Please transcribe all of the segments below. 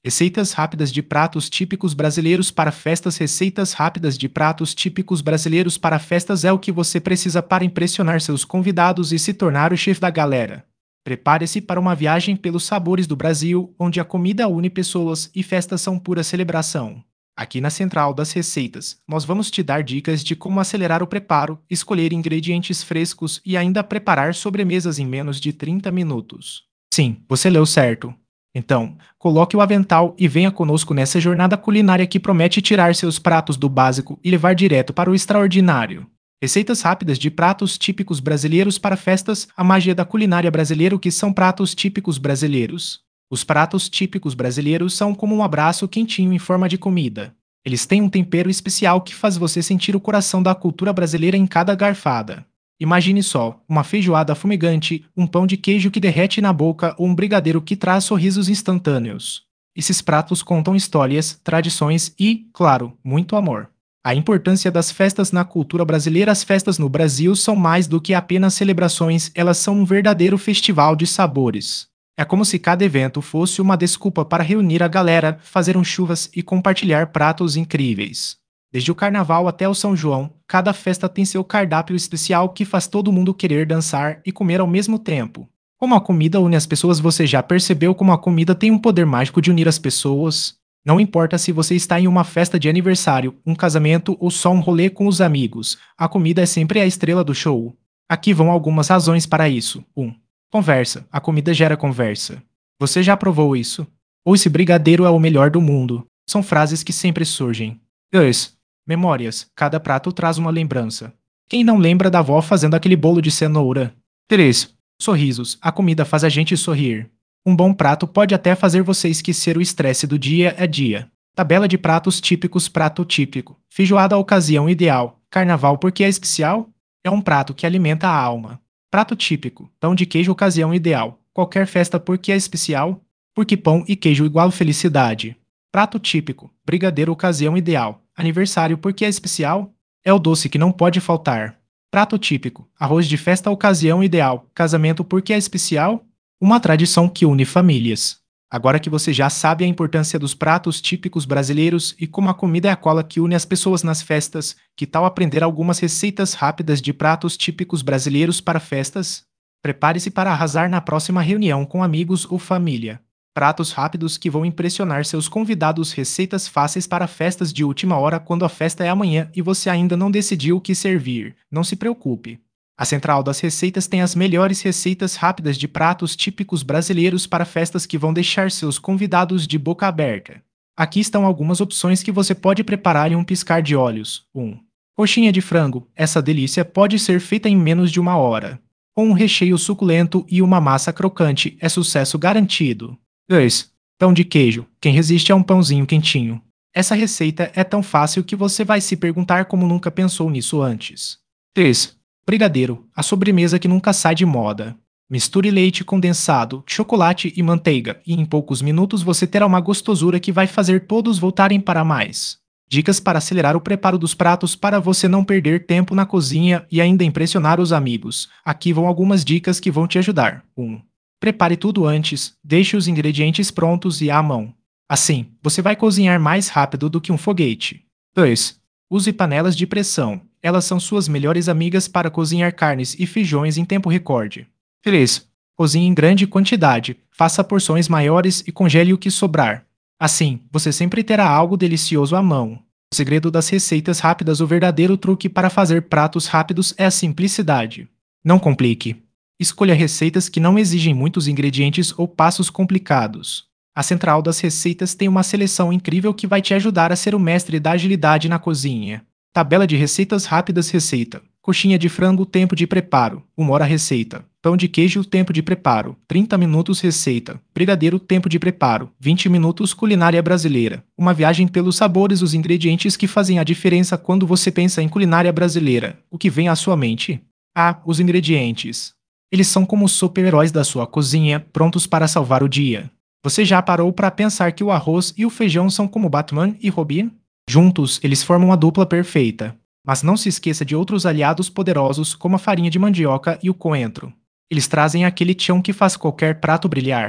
Receitas rápidas de pratos típicos brasileiros para festas. Receitas rápidas de pratos típicos brasileiros para festas é o que você precisa para impressionar seus convidados e se tornar o chefe da galera. Prepare-se para uma viagem pelos sabores do Brasil, onde a comida une pessoas e festas são pura celebração. Aqui na Central das Receitas, nós vamos te dar dicas de como acelerar o preparo, escolher ingredientes frescos e ainda preparar sobremesas em menos de 30 minutos. Sim, você leu certo. Então, coloque o avental e venha conosco nessa jornada culinária que promete tirar seus pratos do básico e levar direto para o extraordinário. Receitas rápidas de pratos típicos brasileiros para festas, a magia da culinária brasileira. O que são pratos típicos brasileiros? Os pratos típicos brasileiros são como um abraço quentinho em forma de comida. Eles têm um tempero especial que faz você sentir o coração da cultura brasileira em cada garfada. Imagine só, uma feijoada fumegante, um pão de queijo que derrete na boca ou um brigadeiro que traz sorrisos instantâneos. Esses pratos contam histórias, tradições e, claro, muito amor. A importância das festas na cultura brasileira. As festas no Brasil são mais do que apenas celebrações, elas são um verdadeiro festival de sabores. É como se cada evento fosse uma desculpa para reunir a galera, fazer chuvas e compartilhar pratos incríveis. Desde o Carnaval até o São João, cada festa tem seu cardápio especial que faz todo mundo querer dançar e comer ao mesmo tempo. Como a comida une as pessoas. Você já percebeu como a comida tem um poder mágico de unir as pessoas? Não importa se você está em uma festa de aniversário, um casamento ou só um rolê com os amigos, a comida é sempre a estrela do show. Aqui vão algumas razões para isso. 1. Conversa. A comida gera conversa. Você já provou isso? Ou esse brigadeiro é o melhor do mundo? São frases que sempre surgem. 2. Memórias. Cada prato traz uma lembrança. Quem não lembra da avó fazendo aquele bolo de cenoura? 3. Sorrisos. A comida faz a gente sorrir. Um bom prato pode até fazer você esquecer o estresse do dia a dia. Tabela de pratos típicos. Prato típico. Feijoada, a ocasião ideal. Carnaval, porque é especial? É um prato que alimenta a alma. Prato típico. Pão de queijo, ocasião ideal. Qualquer festa, porque é especial? Porque pão e queijo igual felicidade. Prato típico. Brigadeiro, ocasião ideal. Aniversário, porque é especial? É o doce que não pode faltar. Prato típico. Arroz de festa, ocasião ideal. Casamento, porque é especial? Uma tradição que une famílias. Agora que você já sabe a importância dos pratos típicos brasileiros e como a comida é a cola que une as pessoas nas festas, que tal aprender algumas receitas rápidas de pratos típicos brasileiros para festas? Prepare-se para arrasar na próxima reunião com amigos ou família. Pratos rápidos que vão impressionar seus convidados. Receitas fáceis para festas de última hora. Quando a festa é amanhã e você ainda não decidiu o que servir, não se preocupe. A Central das Receitas tem as melhores receitas rápidas de pratos típicos brasileiros para festas que vão deixar seus convidados de boca aberta. Aqui estão algumas opções que você pode preparar em um piscar de olhos. 1. Coxinha de frango. Essa delícia pode ser feita em menos de uma hora. Com um recheio suculento e uma massa crocante, é sucesso garantido. 2. Pão de queijo. Quem resiste a um pãozinho quentinho? Essa receita é tão fácil que você vai se perguntar como nunca pensou nisso antes. 3. Brigadeiro. A sobremesa que nunca sai de moda. Misture leite condensado, chocolate e manteiga, e em poucos minutos você terá uma gostosura que vai fazer todos voltarem para mais. Dicas para acelerar o preparo dos pratos para você não perder tempo na cozinha e ainda impressionar os amigos. Aqui vão algumas dicas que vão te ajudar. 1. Prepare tudo antes, deixe os ingredientes prontos e à mão. Assim, você vai cozinhar mais rápido do que um foguete. 2. Use panelas de pressão. Elas são suas melhores amigas para cozinhar carnes e feijões em tempo recorde. 3. Cozinhe em grande quantidade, faça porções maiores e congele o que sobrar. Assim, você sempre terá algo delicioso à mão. O segredo das receitas rápidas. O verdadeiro truque para fazer pratos rápidos é a simplicidade. Não complique. Escolha receitas que não exigem muitos ingredientes ou passos complicados. A Central das Receitas tem uma seleção incrível que vai te ajudar a ser o mestre da agilidade na cozinha. Tabela de receitas rápidas. Receita. Coxinha de frango, tempo de preparo, 1 hora. Receita. Pão de queijo, tempo de preparo, 30 minutos. Receita. Brigadeiro, tempo de preparo, 20 minutos. Culinária brasileira. Uma viagem pelos sabores. Os ingredientes que fazem a diferença quando você pensa em culinária brasileira. O que vem à sua mente? Os ingredientes. Eles são como os super-heróis da sua cozinha, prontos para salvar o dia. Você já parou para pensar que o arroz e o feijão são como Batman e Robin? Juntos, eles formam a dupla perfeita. Mas não se esqueça de outros aliados poderosos como a farinha de mandioca e o coentro. Eles trazem aquele tchan que faz qualquer prato brilhar.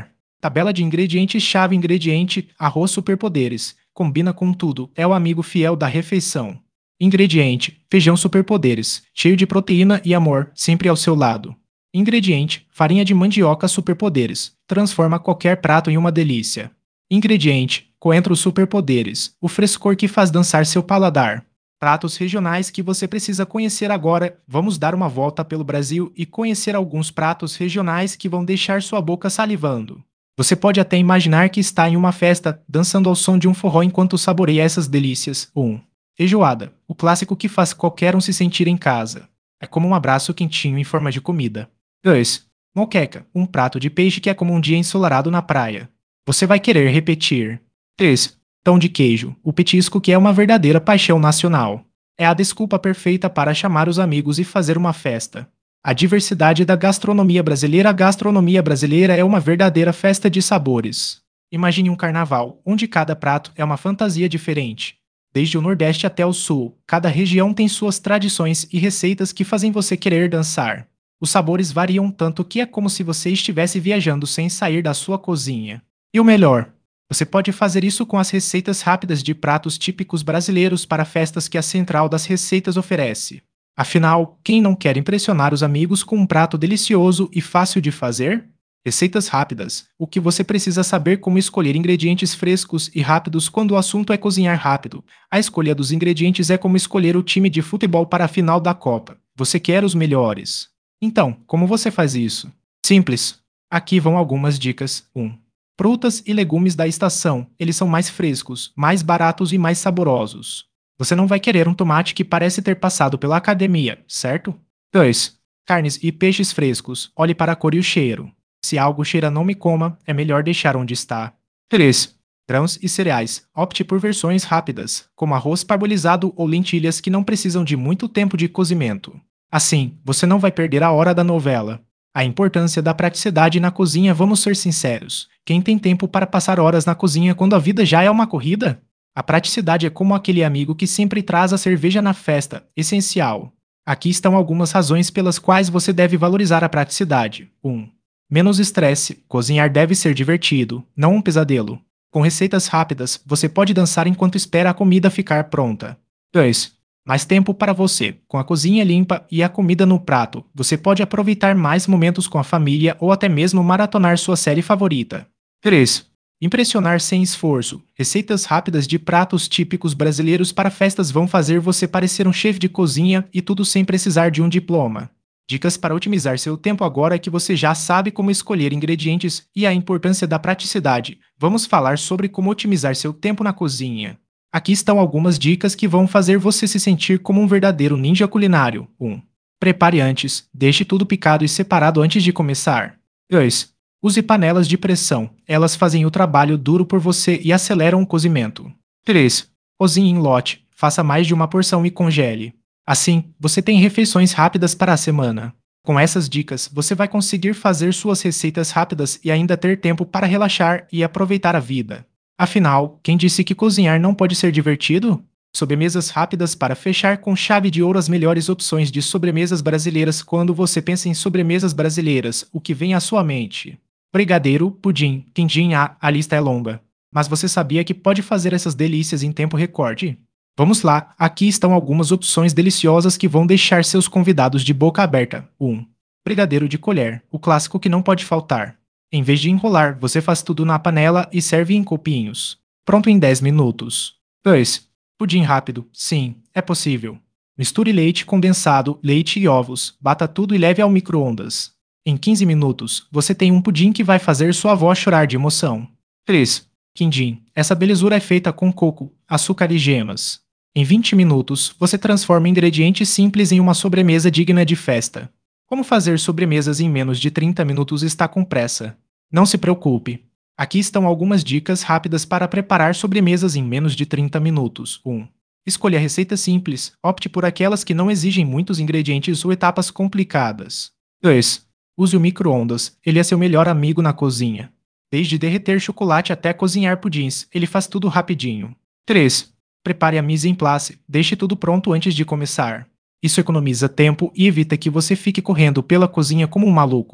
Tabela de ingredientes-chave: ingrediente, arroz superpoderes. Combina com tudo, é o amigo fiel da refeição. Ingrediente, feijão superpoderes, cheio de proteína e amor, sempre ao seu lado. Ingrediente, farinha de mandioca superpoderes, transforma qualquer prato em uma delícia. Ingrediente, coentro superpoderes, o frescor que faz dançar seu paladar. Pratos regionais que você precisa conhecer agora. Vamos dar uma volta pelo Brasil e conhecer alguns pratos regionais que vão deixar sua boca salivando. Você pode até imaginar que está em uma festa, dançando ao som de um forró enquanto saboreia essas delícias. 1. Feijoada, o clássico que faz qualquer um se sentir em casa. É como um abraço quentinho em forma de comida. 2. Moqueca, um prato de peixe que é como um dia ensolarado na praia. Você vai querer repetir. 3. Pão de queijo, o petisco que é uma verdadeira paixão nacional. É a desculpa perfeita para chamar os amigos e fazer uma festa. A diversidade da gastronomia brasileira. A gastronomia brasileira é uma verdadeira festa de sabores. Imagine um carnaval, onde cada prato é uma fantasia diferente. Desde o Nordeste até o Sul, cada região tem suas tradições e receitas que fazem você querer dançar. Os sabores variam tanto que é como se você estivesse viajando sem sair da sua cozinha. E o melhor, você pode fazer isso com as receitas rápidas de pratos típicos brasileiros para festas que a Central das Receitas oferece. Afinal, quem não quer impressionar os amigos com um prato delicioso e fácil de fazer? Receitas rápidas. O que você precisa saber: como escolher ingredientes frescos e rápidos quando o assunto é cozinhar rápido. A escolha dos ingredientes é como escolher o time de futebol para a final da Copa. Você quer os melhores. Então, como você faz isso? Simples. Aqui vão algumas dicas. 1. Frutas e legumes da estação. Eles são mais frescos, mais baratos e mais saborosos. Você não vai querer um tomate que parece ter passado pela academia, certo? 2. Carnes e peixes frescos. Olhe para a cor e o cheiro. Se algo cheira não me coma, é melhor deixar onde está. 3. Grãos e cereais. Opte por versões rápidas, como arroz parbolizado ou lentilhas que não precisam de muito tempo de cozimento. Assim, você não vai perder a hora da novela. A importância da praticidade na cozinha. Vamos ser sinceros. Quem tem tempo para passar horas na cozinha quando a vida já é uma corrida? A praticidade é como aquele amigo que sempre traz a cerveja na festa, essencial. Aqui estão algumas razões pelas quais você deve valorizar a praticidade. 1. Menos estresse. Cozinhar deve ser divertido, não um pesadelo. Com receitas rápidas, você pode dançar enquanto espera a comida ficar pronta. 2. Mais tempo para você. Com a cozinha limpa e a comida no prato, você pode aproveitar mais momentos com a família ou até mesmo maratonar sua série favorita. 3. Impressionar sem esforço. Receitas rápidas de pratos típicos brasileiros para festas vão fazer você parecer um chefe de cozinha, e tudo sem precisar de um diploma. Dicas para otimizar seu tempo. Agora que você já sabe como escolher ingredientes e a importância da praticidade, vamos falar sobre como otimizar seu tempo na cozinha. Aqui estão algumas dicas que vão fazer você se sentir como um verdadeiro ninja culinário. 1. Prepare antes. Deixe tudo picado e separado antes de começar. 2. Use panelas de pressão. Elas fazem o trabalho duro por você e aceleram o cozimento. 3. Cozinhe em lote. Faça mais de uma porção e congele. Assim, você tem refeições rápidas para a semana. Com essas dicas, você vai conseguir fazer suas receitas rápidas e ainda ter tempo para relaxar e aproveitar a vida. Afinal, quem disse que cozinhar não pode ser divertido? Sobremesas rápidas para fechar com chave de ouro. As melhores opções de sobremesas brasileiras. Quando você pensa em sobremesas brasileiras, o que vem à sua mente? Brigadeiro, pudim, quindim. A lista é longa. Mas você sabia que pode fazer essas delícias em tempo recorde? Vamos lá, aqui estão algumas opções deliciosas que vão deixar seus convidados de boca aberta. 1. Brigadeiro de colher, o clássico que não pode faltar. Em vez de enrolar, você faz tudo na panela e serve em copinhos. Pronto em 10 minutos. 2. Pudim rápido. Sim, é possível. Misture leite condensado, leite e ovos, bata tudo e leve ao micro-ondas. Em 15 minutos, você tem um pudim que vai fazer sua avó chorar de emoção. 3. Quindim. Essa belezura é feita com coco, açúcar e gemas. Em 20 minutos, você transforma ingredientes simples em uma sobremesa digna de festa. Como fazer sobremesas em menos de 30 minutos? Está com pressa? Não se preocupe. Aqui estão algumas dicas rápidas para preparar sobremesas em menos de 30 minutos. 1. Escolha receitas simples. Opte por aquelas que não exigem muitos ingredientes ou etapas complicadas. 2. Use o micro-ondas. Ele é seu melhor amigo na cozinha. Desde derreter chocolate até cozinhar pudins, ele faz tudo rapidinho. 3. Prepare a mise en place. Deixe tudo pronto antes de começar. Isso economiza tempo e evita que você fique correndo pela cozinha como um maluco.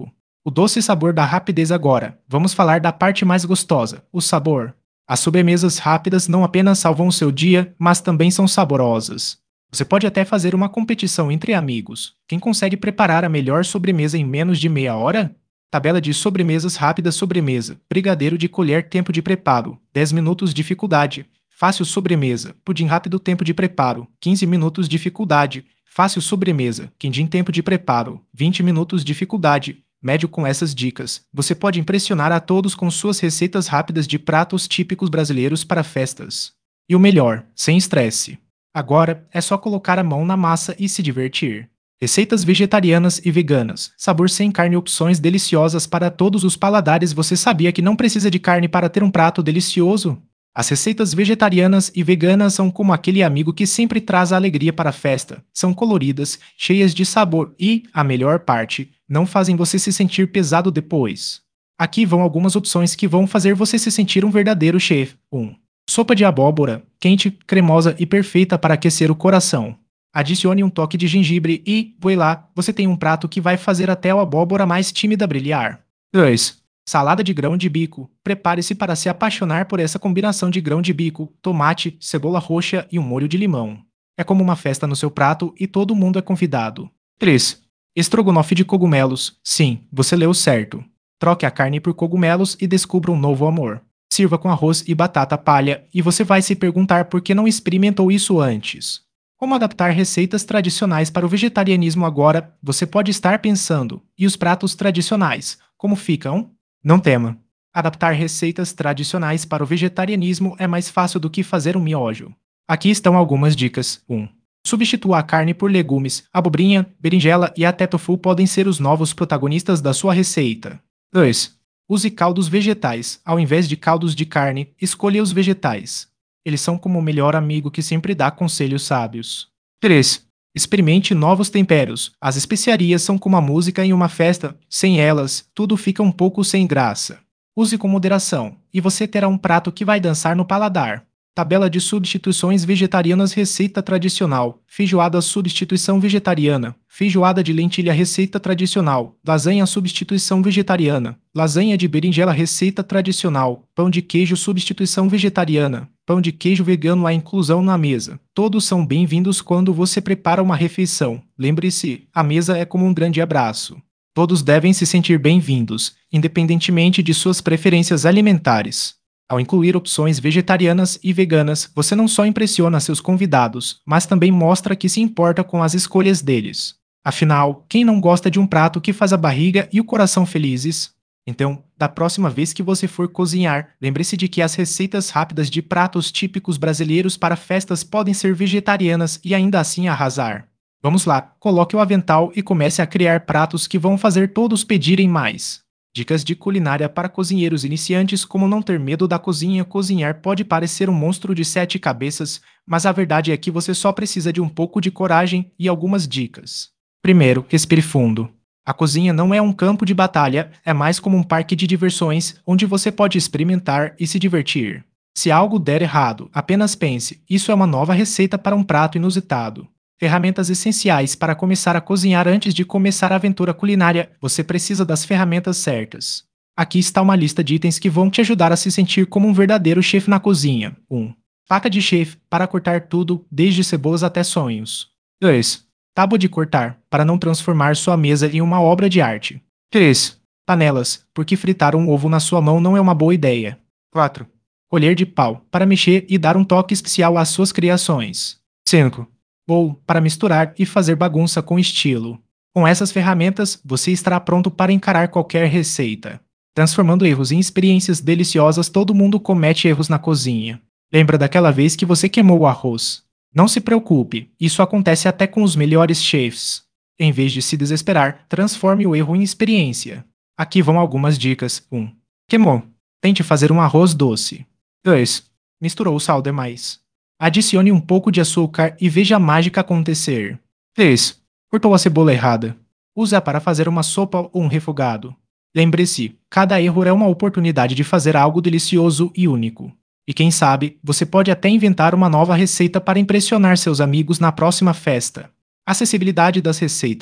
O doce sabor da rapidez agora. Vamos falar da parte mais gostosa, o sabor. As sobremesas rápidas não apenas salvam o seu dia, mas também são saborosas. Você pode até fazer uma competição entre amigos. Quem consegue preparar a melhor sobremesa em menos de meia hora? Tabela de sobremesas rápidas sobremesa. Brigadeiro de colher tempo de preparo. 10 minutos dificuldade. Fácil sobremesa. Pudim rápido tempo de preparo. 15 minutos dificuldade. Fácil sobremesa. Quindim tempo de preparo. 20 minutos dificuldade. Médio com essas dicas. Você pode impressionar a todos com suas receitas rápidas de pratos típicos brasileiros para festas. E o melhor, sem estresse. Agora é só colocar a mão na massa e se divertir. Receitas vegetarianas e veganas. Sabor sem carne e opções deliciosas para todos os paladares. Você sabia que não precisa de carne para ter um prato delicioso? As receitas vegetarianas e veganas são como aquele amigo que sempre traz a alegria para a festa. São coloridas, cheias de sabor e, a melhor parte, não fazem você se sentir pesado depois. Aqui vão algumas opções que vão fazer você se sentir um verdadeiro chefe. 1. Sopa de abóbora, quente, cremosa e perfeita para aquecer o coração. Adicione um toque de gengibre e, voilá, você tem um prato que vai fazer até a abóbora mais tímida brilhar. 2. Salada de grão de bico. Prepare-se para se apaixonar por essa combinação de grão de bico, tomate, cebola roxa e um molho de limão. É como uma festa no seu prato e todo mundo é convidado. 3. Estrogonofe de cogumelos. Sim, você leu certo. Troque a carne por cogumelos e descubra um novo amor. Sirva com arroz e batata palha, e você vai se perguntar por que não experimentou isso antes. Como adaptar receitas tradicionais para o vegetarianismo agora? Você pode estar pensando, e os pratos tradicionais, como ficam? Não tema. Adaptar receitas tradicionais para o vegetarianismo é mais fácil do que fazer um miojo. Aqui estão algumas dicas. 1. Substitua a carne por legumes. Abobrinha, berinjela e até tofu podem ser os novos protagonistas da sua receita. 2. Use caldos vegetais. Ao invés de caldos de carne, escolha os vegetais. Eles são como o melhor amigo que sempre dá conselhos sábios. 3. Experimente novos temperos. As especiarias são como a música em uma festa. Sem elas, tudo fica um pouco sem graça. Use com moderação, e você terá um prato que vai dançar no paladar. Tabela de substituições vegetarianas. Receita tradicional. Feijoada substituição vegetariana. Feijoada de lentilha receita tradicional. Lasanha substituição vegetariana. Lasanha de berinjela receita tradicional. Pão de queijo substituição vegetariana. Pão de queijo vegano à inclusão na mesa. Todos são bem-vindos quando você prepara uma refeição. Lembre-se, a mesa é como um grande abraço. Todos devem se sentir bem-vindos, independentemente de suas preferências alimentares. Ao incluir opções vegetarianas e veganas, você não só impressiona seus convidados, mas também mostra que se importa com as escolhas deles. Afinal, quem não gosta de um prato que faz a barriga e o coração felizes? Então, da próxima vez que você for cozinhar, lembre-se de que as receitas rápidas de pratos típicos brasileiros para festas podem ser vegetarianas e ainda assim arrasar. Vamos lá, coloque o avental e comece a criar pratos que vão fazer todos pedirem mais. Dicas de culinária para cozinheiros iniciantes: como não ter medo da cozinha. Cozinhar pode parecer um monstro de 7 cabeças, mas a verdade é que você só precisa de um pouco de coragem e algumas dicas. Primeiro, respire fundo. A cozinha não é um campo de batalha, é mais como um parque de diversões, onde você pode experimentar e se divertir. Se algo der errado, apenas pense: isso é uma nova receita para um prato inusitado. Ferramentas essenciais para começar a cozinhar. Antes de começar a aventura culinária, você precisa das ferramentas certas. Aqui está uma lista de itens que vão te ajudar a se sentir como um verdadeiro chefe na cozinha. 1. Faca de chefe, para cortar tudo, desde cebolas até sonhos. 2. Tábua de cortar, para não transformar sua mesa em uma obra de arte. 3. Panelas, porque fritar um ovo na sua mão não é uma boa ideia. 4. Colher de pau, para mexer e dar um toque especial às suas criações. 5. Bowl, para misturar e fazer bagunça com estilo. Com essas ferramentas, você estará pronto para encarar qualquer receita. Transformando erros em experiências deliciosas. Todo mundo comete erros na cozinha. Lembra daquela vez que você queimou o arroz? Não se preocupe, isso acontece até com os melhores chefs. Em vez de se desesperar, transforme o erro em experiência. Aqui vão algumas dicas. 1. Queimou. Tente fazer um arroz doce. 2. Misturou o sal demais. Adicione um pouco de açúcar e veja a mágica acontecer. 3. Cortou a cebola errada. Use-a para fazer uma sopa ou um refogado. Lembre-se, cada erro é uma oportunidade de fazer algo delicioso e único. E quem sabe, você pode até inventar uma nova receita para impressionar seus amigos na próxima festa. Acessibilidade das receitas.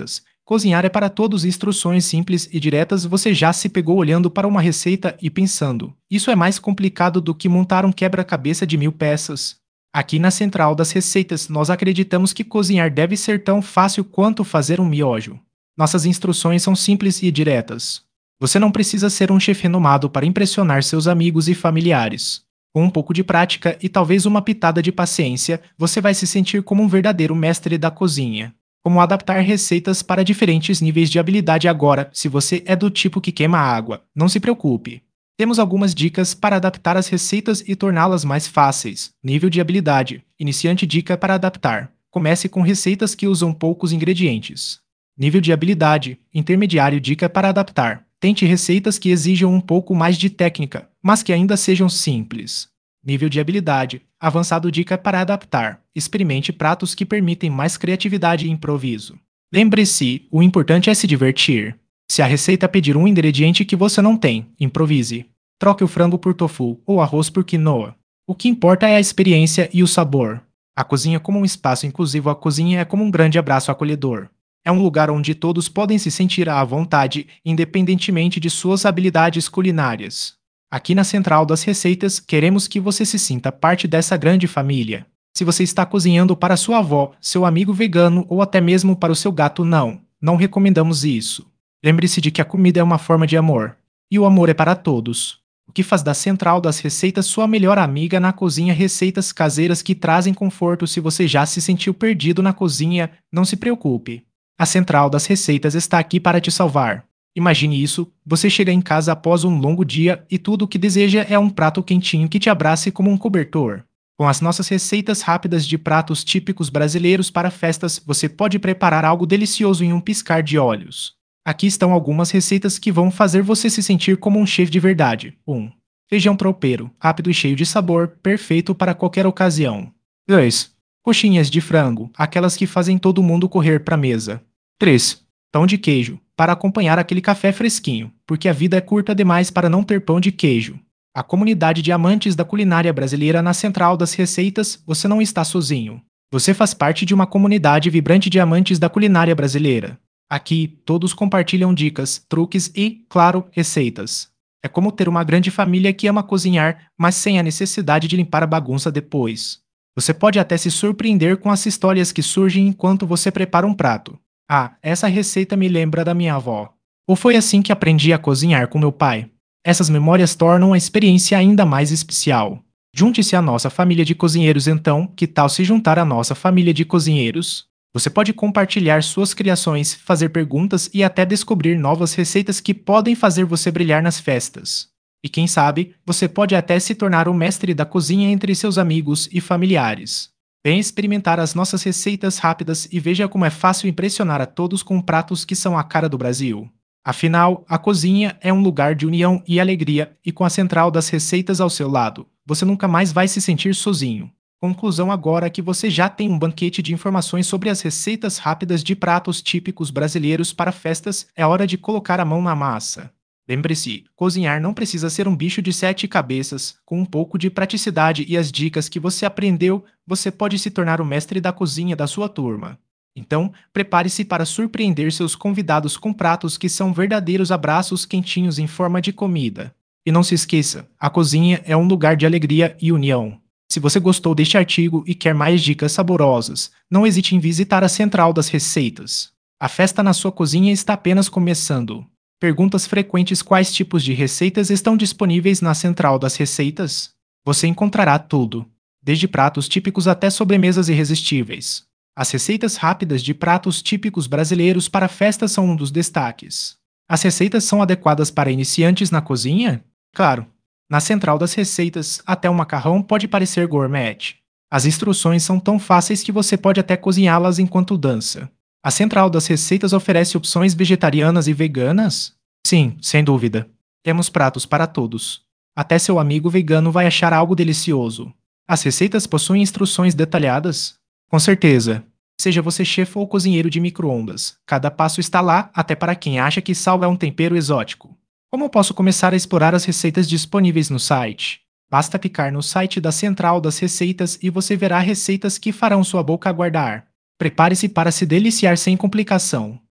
Cozinhar é para todos, instruções simples e diretas. Você já se pegou olhando para uma receita e pensando: isso é mais complicado do que montar um quebra-cabeça de 1000 peças? Aqui na Central das Receitas, nós acreditamos que cozinhar deve ser tão fácil quanto fazer um miojo. Nossas instruções são simples e diretas. Você não precisa ser um chefe renomado para impressionar seus amigos e familiares. Com um pouco de prática e talvez uma pitada de paciência, você vai se sentir como um verdadeiro mestre da cozinha. Como adaptar receitas para diferentes níveis de habilidade agora, se você é do tipo que queima água, não se preocupe. Temos algumas dicas para adaptar as receitas e torná-las mais fáceis. Nível de habilidade. Iniciante, dica para adaptar. Comece com receitas que usam poucos ingredientes. Nível de habilidade. Intermediário, dica para adaptar. Tente receitas que exijam um pouco mais de técnica, mas que ainda sejam simples. Nível de habilidade. Avançado, dica para adaptar. Experimente pratos que permitem mais criatividade e improviso. Lembre-se, o importante é se divertir. Se a receita pedir um ingrediente que você não tem, improvise. Troque o frango por tofu ou arroz por quinoa. O que importa é a experiência e o sabor. A cozinha como um espaço inclusivo. A cozinha é como um grande abraço acolhedor. É um lugar onde todos podem se sentir à vontade, independentemente de suas habilidades culinárias. Aqui na Central das Receitas, queremos que você se sinta parte dessa grande família. Se você está cozinhando para sua avó, seu amigo vegano ou até mesmo para o seu gato, não recomendamos isso. Lembre-se de que a comida é uma forma de amor. E o amor é para todos. O que faz da Central das Receitas sua melhor amiga na cozinha? Receitas caseiras que trazem conforto. Se você já se sentiu perdido na cozinha, não se preocupe. A Central das Receitas está aqui para te salvar. Imagine isso: você chega em casa após um longo dia e tudo o que deseja é um prato quentinho que te abrace como um cobertor. Com as nossas receitas rápidas de pratos típicos brasileiros para festas, você pode preparar algo delicioso em um piscar de olhos. Aqui estão algumas receitas que vão fazer você se sentir como um chefe de verdade. 1. Feijão tropeiro, rápido e cheio de sabor, perfeito para qualquer ocasião. 2. Coxinhas de frango, aquelas que fazem todo mundo correr para a mesa. 3. Pão de queijo, para acompanhar aquele café fresquinho, porque a vida é curta demais para não ter pão de queijo. A comunidade de amantes da culinária brasileira na Central das Receitas, você não está sozinho. Você faz parte de uma comunidade vibrante de amantes da culinária brasileira. Aqui, todos compartilham dicas, truques e, claro, receitas. É como ter uma grande família que ama cozinhar, mas sem a necessidade de limpar a bagunça depois. Você pode até se surpreender com as histórias que surgem enquanto você prepara um prato. Ah, essa receita me lembra da minha avó. Ou foi assim que aprendi a cozinhar com meu pai. Essas memórias tornam a experiência ainda mais especial. Junte-se à nossa família de cozinheiros então, que tal se juntar à nossa família de cozinheiros? Você pode compartilhar suas criações, fazer perguntas e até descobrir novas receitas que podem fazer você brilhar nas festas. E quem sabe, você pode até se tornar o mestre da cozinha entre seus amigos e familiares. Venha experimentar as nossas receitas rápidas e veja como é fácil impressionar a todos com pratos que são a cara do Brasil. Afinal, a cozinha é um lugar de união e alegria, e com a Central das Receitas ao seu lado, você nunca mais vai se sentir sozinho. Conclusão: agora que você já tem um banquete de informações sobre as receitas rápidas de pratos típicos brasileiros para festas, é hora de colocar a mão na massa. Lembre-se, cozinhar não precisa ser um bicho de 7 cabeças. Com um pouco de praticidade e as dicas que você aprendeu, você pode se tornar o mestre da cozinha da sua turma. Então, prepare-se para surpreender seus convidados com pratos que são verdadeiros abraços quentinhos em forma de comida. E não se esqueça, a cozinha é um lugar de alegria e união. Se você gostou deste artigo e quer mais dicas saborosas, não hesite em visitar a Central das Receitas. A festa na sua cozinha está apenas começando. Perguntas frequentes: quais tipos de receitas estão disponíveis na Central das Receitas? Você encontrará tudo, desde pratos típicos até sobremesas irresistíveis. As receitas rápidas de pratos típicos brasileiros para festas são um dos destaques. As receitas são adequadas para iniciantes na cozinha? Claro! Na Central das Receitas, até um macarrão pode parecer gourmet. As instruções são tão fáceis que você pode até cozinhá-las enquanto dança. A Central das Receitas oferece opções vegetarianas e veganas? Sim, sem dúvida. Temos pratos para todos. Até seu amigo vegano vai achar algo delicioso. As receitas possuem instruções detalhadas? Com certeza. Seja você chefe ou cozinheiro de micro-ondas, cada passo está lá, até para quem acha que sal é um tempero exótico. Como posso começar a explorar as receitas disponíveis no site? Basta clicar no site da Central das Receitas e você verá receitas que farão sua boca aguardar. Prepare-se para se deliciar sem complicação.